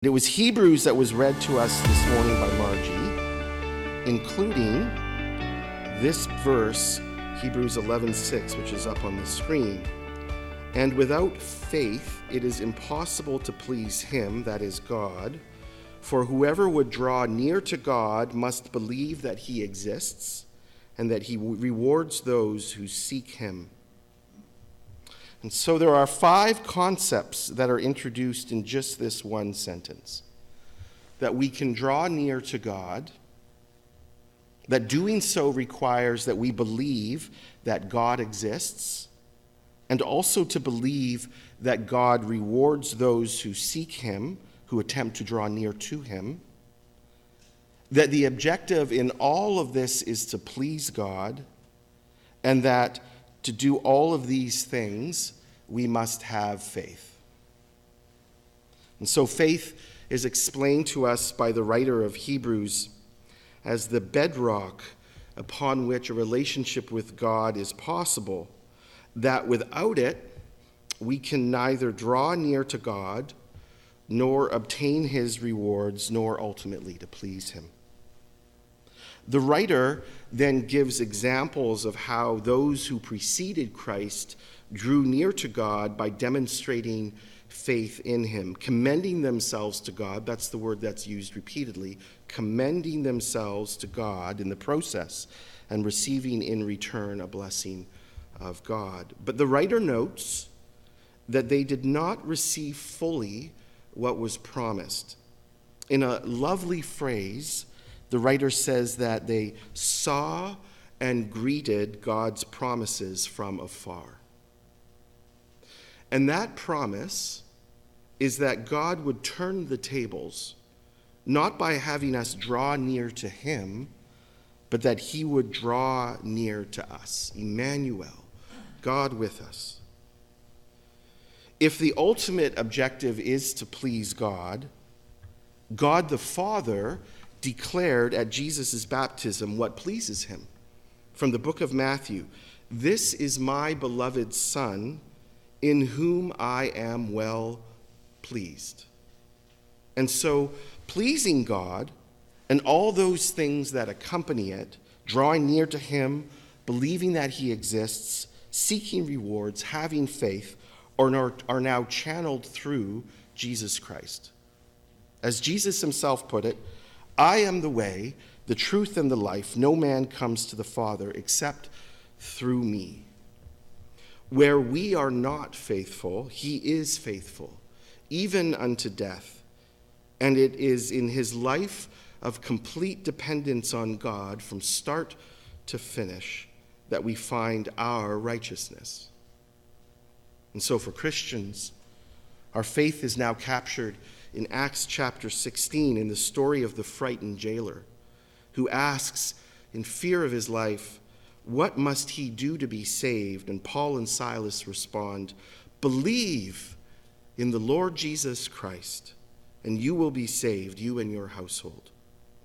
It was Hebrews that was read to us this morning by Margie, including this verse, Hebrews 11:6, which is up on the screen. And without faith, it is impossible to please him, that is God. For whoever would draw near to God must believe that he exists and that he rewards those who seek him. And so there are 5 concepts that are introduced in just this one sentence. That we can draw near to God, that doing so requires that we believe that God exists, and also to believe that God rewards those who seek him, who attempt to draw near to him, that the objective in all of this is to please God, and that to do all of these things, we must have faith. And so faith is explained to us by the writer of Hebrews as the bedrock upon which a relationship with God is possible, that without it, we can neither draw near to God, nor obtain his rewards, nor ultimately to please him. The writer then gives examples of how those who preceded Christ drew near to God by demonstrating faith in him, commending themselves to God. That's the word that's used repeatedly, commending themselves to God in the process and receiving in return a blessing of God. But the writer notes that they did not receive fully what was promised. In a lovely phrase, the writer says that they saw and greeted God's promises from afar. And that promise is that God would turn the tables, not by having us draw near to him, but that he would draw near to us. Emmanuel, God with us. If the ultimate objective is to please God, God the Father declared at Jesus' baptism what pleases him. From the book of Matthew, "This is my beloved Son, in whom I am well pleased." And so, pleasing God and all those things that accompany it, drawing near to him, believing that he exists, seeking rewards, having faith, are now channeled through Jesus Christ. As Jesus himself put it, "I am the way, the truth, and the life. No man comes to the Father except through me." Where we are not faithful, he is faithful, even unto death. And it is in his life of complete dependence on God from start to finish that we find our righteousness. And so for Christians, our faith is now captured in Acts chapter 16 in the story of the frightened jailer who asks in fear of his life, what must he do to be saved? And Paul and Silas respond, "Believe in the Lord Jesus Christ, and you will be saved, you and your household."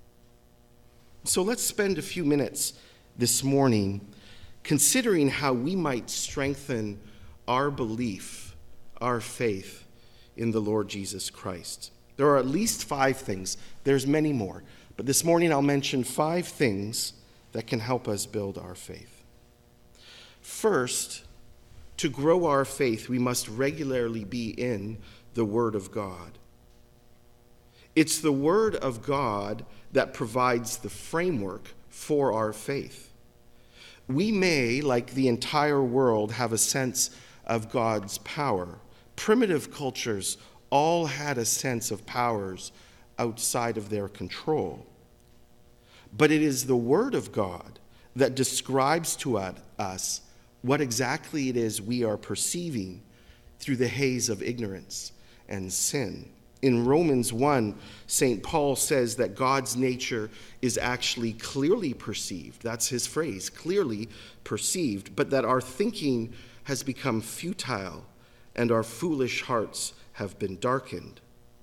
So let's spend a few minutes this morning considering how we might strengthen our belief, our faith in the Lord Jesus Christ. There are at least 5 things. There's many more. But this morning I'll mention 5 things that can help us build our faith. First, to grow our faith, we must regularly be in the Word of God. It's the Word of God that provides the framework for our faith. We may, like the entire world, have a sense of God's power. Primitive cultures all had a sense of powers outside of their control. But it is the Word of God that describes to us what exactly it is we are perceiving through the haze of ignorance and sin. In Romans 1, St. Paul says that God's nature is actually clearly perceived. That's his phrase, clearly perceived, but that our thinking has become futile and our foolish hearts have been darkened.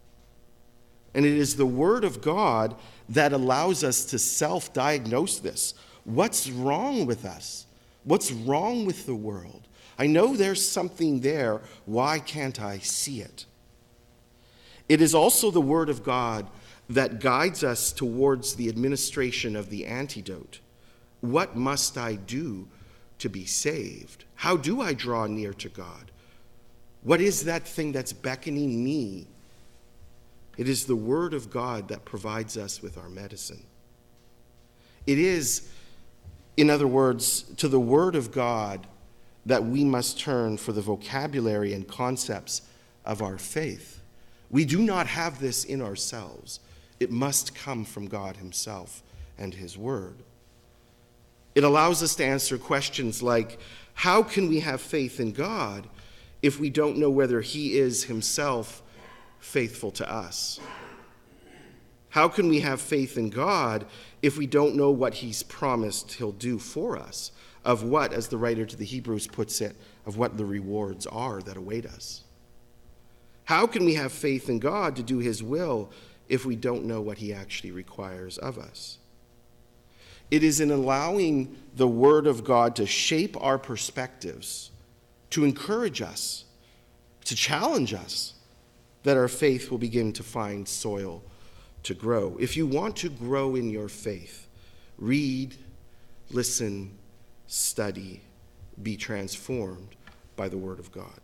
And it is the Word of God that allows us to self-diagnose this. What's wrong with us? What's wrong with the world? I know there's something there. Why can't I see it? It is also the Word of God that guides us towards the administration of the antidote. What must I do to be saved? How do I draw near to God? What is that thing that's beckoning me? It is the Word of God that provides us with our medicine. It is, in other words, to the Word of God that we must turn for the vocabulary and concepts of our faith. We do not have this in ourselves. It must come from God himself and his Word. It allows us to answer questions like, how can we have faith in God if we don't know whether he is himself faithful to us? How can we have faith in God if we don't know what he's promised he'll do for us? Of what, as the writer to the Hebrews puts it, of what the rewards are that await us? How can we have faith in God to do his will if we don't know what he actually requires of us? It is in allowing the Word of God to shape our perspectives, to encourage us, to challenge us, that our faith will begin to find soil to grow. If you want to grow in your faith, read, listen, study, be transformed by the Word of God.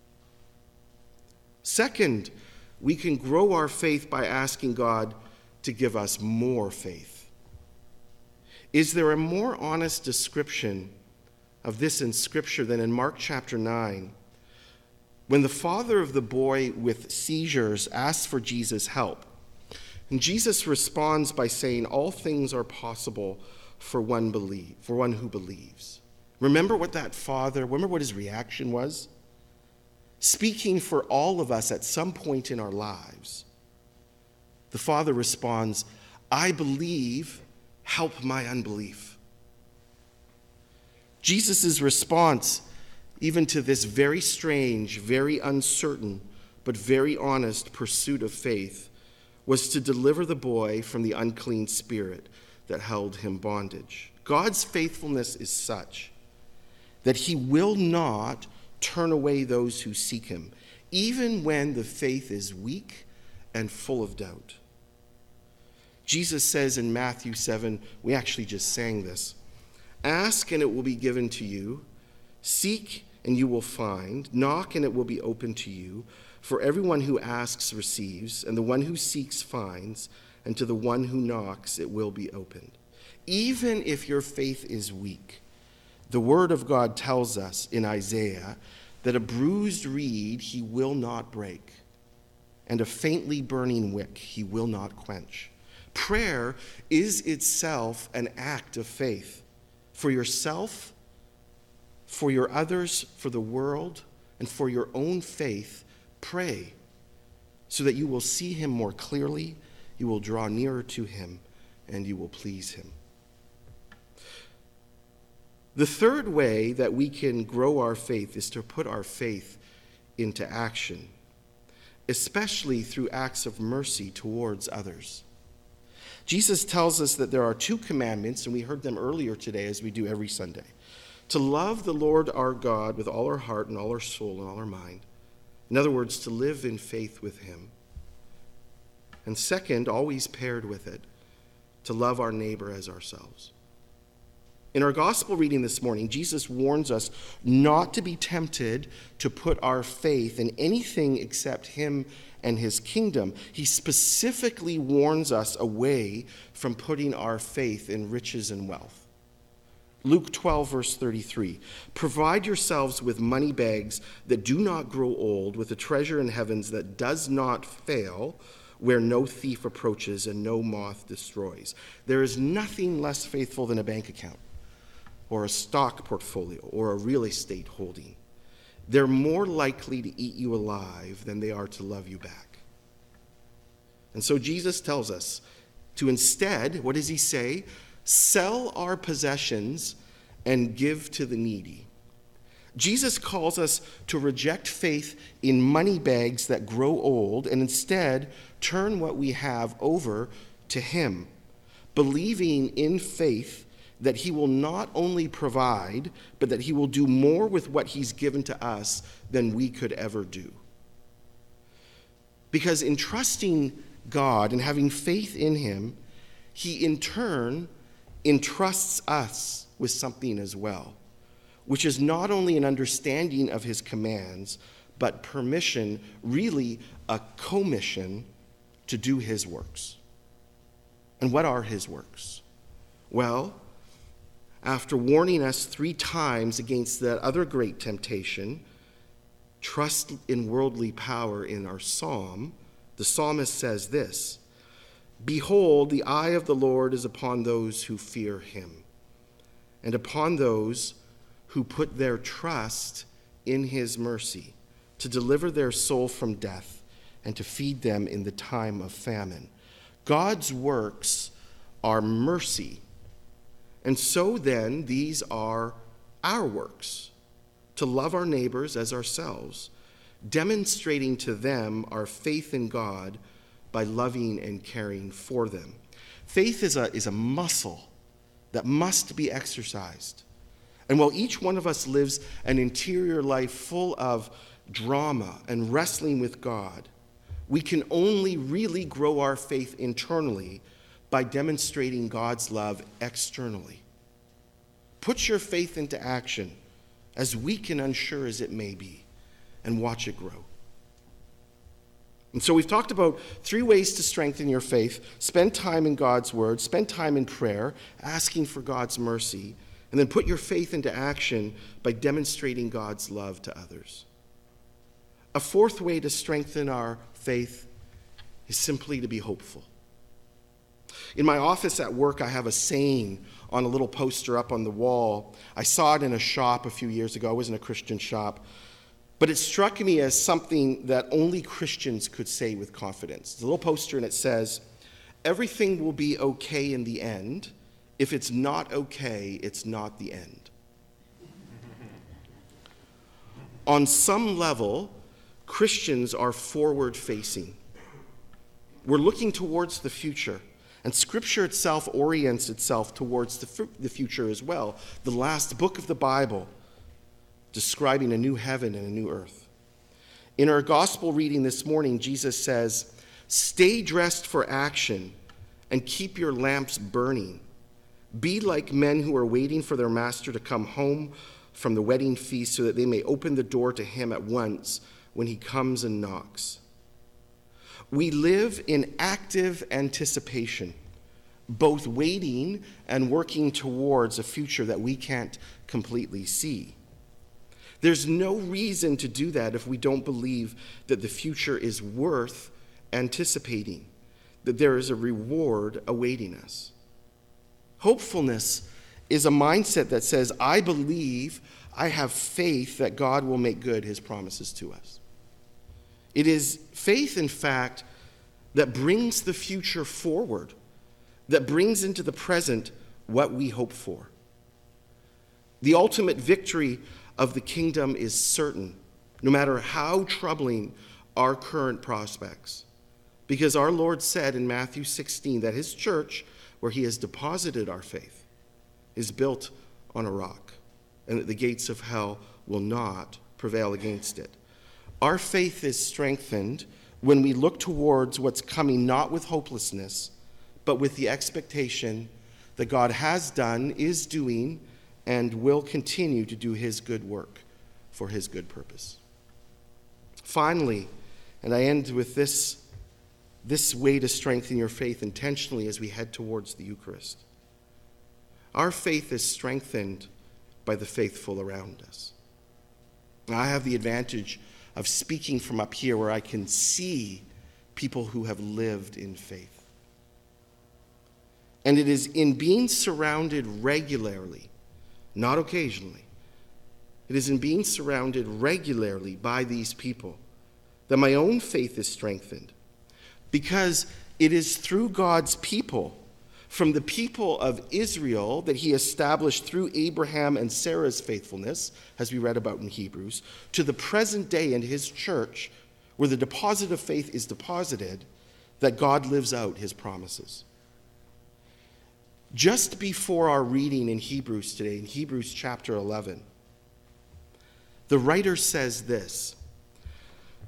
Second, we can grow our faith by asking God to give us more faith. Is there a more honest description of this in Scripture than in Mark chapter 9, when the father of the boy with seizures asks for Jesus' help? And Jesus responds by saying, all things are possible for one who believes. Remember what his reaction was? Speaking for all of us at some point in our lives, the father responds, I believe, help my unbelief. Jesus' response, even to this very strange, very uncertain, but very honest pursuit of faith, was to deliver the boy from the unclean spirit that held him bondage. God's faithfulness is such that he will not turn away those who seek him, even when the faith is weak and full of doubt. Jesus says in Matthew 7, we actually just sang this, ask and it will be given to you, seek and you will find, knock and it will be opened to you. For everyone who asks receives, and the one who seeks finds, and to the one who knocks it will be opened. Even if your faith is weak, the Word of God tells us in Isaiah that a bruised reed he will not break, and a faintly burning wick he will not quench. Prayer is itself an act of faith for yourself, for your others, for the world, and for your own faith. Pray so that you will see him more clearly, you will draw nearer to him, and you will please him. The third way that we can grow our faith is to put our faith into action, especially through acts of mercy towards others. Jesus tells us that there are two commandments, and we heard them earlier today as we do every Sunday. To love the Lord our God with all our heart and all our soul and all our mind. In other words, to live in faith with him. And second, always paired with it, to love our neighbor as ourselves. In our gospel reading this morning, Jesus warns us not to be tempted to put our faith in anything except him and his kingdom. He specifically warns us away from putting our faith in riches and wealth. Luke 12, verse 33, provide yourselves with money bags that do not grow old, with a treasure in heavens that does not fail, where no thief approaches and no moth destroys. There is nothing less faithful than a bank account or a stock portfolio or a real estate holding. They're more likely to eat you alive than they are to love you back. And so Jesus tells us to instead, what does he say? Sell our possessions and give to the needy. Jesus calls us to reject faith in money bags that grow old and instead turn what we have over to him, believing in faith that he will not only provide, but that he will do more with what he's given to us than we could ever do. Because in trusting God and having faith in him, he in turn entrusts us with something as well, which is not only an understanding of his commands, but permission, really a commission to do his works. And what are his works? Well, after warning us 3 times against that other great temptation, trust in worldly power in our psalm, the psalmist says this: "Behold, the eye of the Lord is upon those who fear him, and upon those who put their trust in his mercy, to deliver their soul from death and to feed them in the time of famine." God's works are mercy. And so then, these are our works: to love our neighbors as ourselves, demonstrating to them our faith in God by loving and caring for them. Faith is a muscle that must be exercised. And while each one of us lives an interior life full of drama and wrestling with God, we can only really grow our faith internally by demonstrating God's love externally. Put your faith into action, as weak and unsure as it may be, and watch it grow. And so we've talked about 3 ways to strengthen your faith: spend time in God's word, spend time in prayer, asking for God's mercy, and then put your faith into action by demonstrating God's love to others. A 4th way to strengthen our faith is simply to be hopeful. In my office at work, I have a saying on a little poster up on the wall. I saw it in a shop a few years ago. It wasn't a Christian shop. But it struck me as something that only Christians could say with confidence. It's a little poster, and it says, "Everything will be okay in the end. If it's not okay, it's not the end." On some level, Christians are forward-facing. We're looking towards the future. And Scripture itself orients itself towards the future as well. The last book of the Bible, describing a new heaven and a new earth. In our gospel reading this morning, Jesus says, "Stay dressed for action and keep your lamps burning. Be like men who are waiting for their master to come home from the wedding feast, so that they may open the door to him at once when he comes and knocks." We live in active anticipation, both waiting and working towards a future that we can't completely see. There's no reason to do that if we don't believe that the future is worth anticipating, that there is a reward awaiting us. Hopefulness is a mindset that says, I believe, I have faith that God will make good his promises to us. It is faith, in fact, that brings the future forward, that brings into the present what we hope for. The ultimate victory of the kingdom is certain, no matter how troubling our current prospects. Because our Lord said in Matthew 16 that his church, where he has deposited our faith, is built on a rock, and that the gates of hell will not prevail against it. Our faith is strengthened when we look towards what's coming, not with hopelessness, but with the expectation that God has done, is doing, and will continue to do his good work for his good purpose. Finally, and I end with this way to strengthen your faith intentionally as we head towards the Eucharist. Our faith is strengthened by the faithful around us. I have the advantage of speaking from up here, where I can see people who have lived in faith. And it is in being surrounded regularly, not occasionally, it is in being surrounded regularly by these people that my own faith is strengthened. Because it is through God's people, from the people of Israel, that he established through Abraham and Sarah's faithfulness, as we read about in Hebrews, to the present day in his church, where the deposit of faith is deposited, that God lives out his promises. Just before our reading in Hebrews today, in Hebrews chapter 11, the writer says this: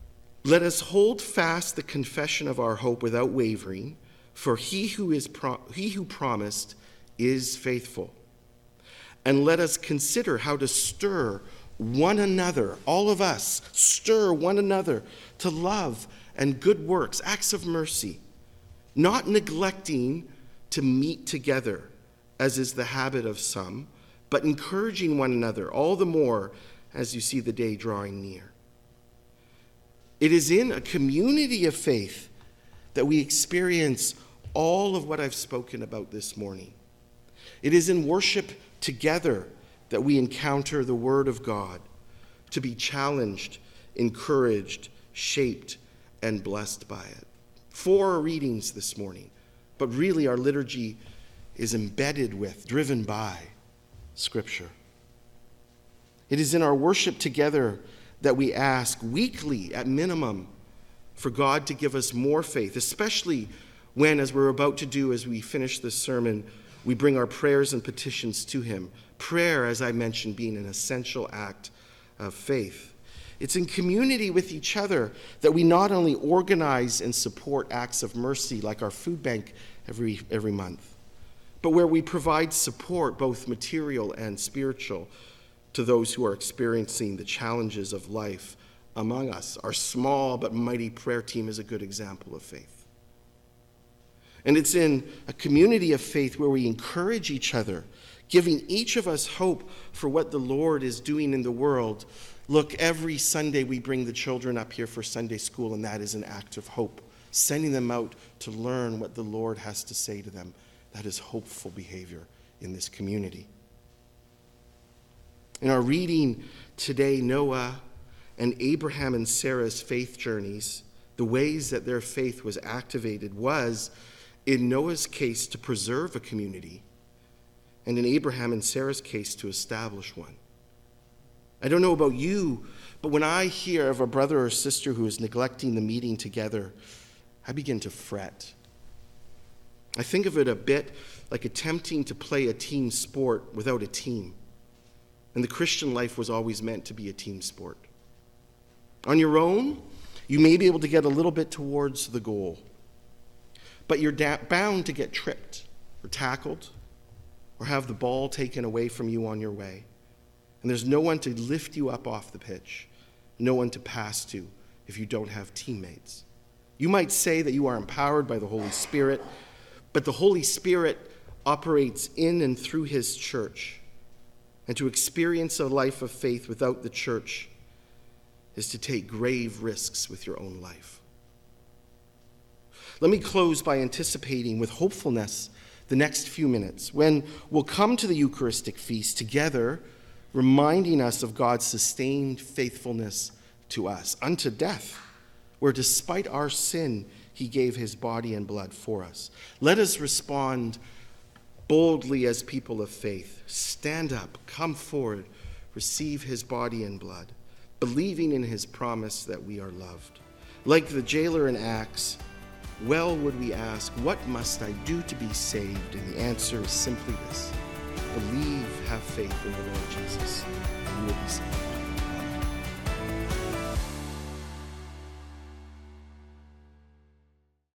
Let us hold fast the confession of our hope without wavering, for he who promised is faithful. And let us consider how to stir one another, all of us, stir one another to love and good works, acts of mercy, not neglecting to meet together, as is the habit of some, but encouraging one another all the more as you see the day drawing near. It is in a community of faith that we experience all of what I've spoken about this morning. It is in worship together that we encounter the Word of God, to be challenged, encouraged, shaped, and blessed by it. 4 readings this morning, but really our liturgy is embedded with, driven by Scripture. It is in our worship together that we ask weekly, at minimum, for God to give us more faith, especially when, as we're about to do as we finish this sermon, we bring our prayers and petitions to him. Prayer, as I mentioned, being an essential act of faith. It's in community with each other that we not only organize and support acts of mercy like our food bank every month, but where we provide support, both material and spiritual, to those who are experiencing the challenges of life among us. Our small but mighty prayer team is a good example of faith. And it's in a community of faith where we encourage each other, giving each of us hope for what the Lord is doing in the world. Look, every Sunday we bring the children up here for Sunday school, and that is an act of hope, sending them out to learn what the Lord has to say to them. That is hopeful behavior in this community. In our reading today, Noah and Abraham and Sarah's faith journeys, the ways that their faith was activated was, in Noah's case, to preserve a community, and in Abraham and Sarah's case, to establish one. I don't know about you, but when I hear of a brother or sister who is neglecting the meeting together, I begin to fret. I think of it a bit like attempting to play a team sport without a team. And the Christian life was always meant to be a team sport. On your own, you may be able to get a little bit towards the goal, but you're bound to get tripped or tackled or have the ball taken away from you on your way. And there's no one to lift you up off the pitch, no one to pass to if you don't have teammates. You might say that you are empowered by the Holy Spirit, but the Holy Spirit operates in and through his church. And to experience a life of faith without the church is to take grave risks with your own life. Let me close by anticipating with hopefulness the next few minutes when we'll come to the Eucharistic feast together, reminding us of God's sustained faithfulness to us unto death, where despite our sin, he gave his body and blood for us. Let us respond boldly as people of faith. Stand up, come forward, receive his body and blood, believing in his promise that we are loved. Like the jailer in Acts, well would we ask, what must I do to be saved? And the answer is simply this: believe, have faith in the Lord Jesus, and you will be saved.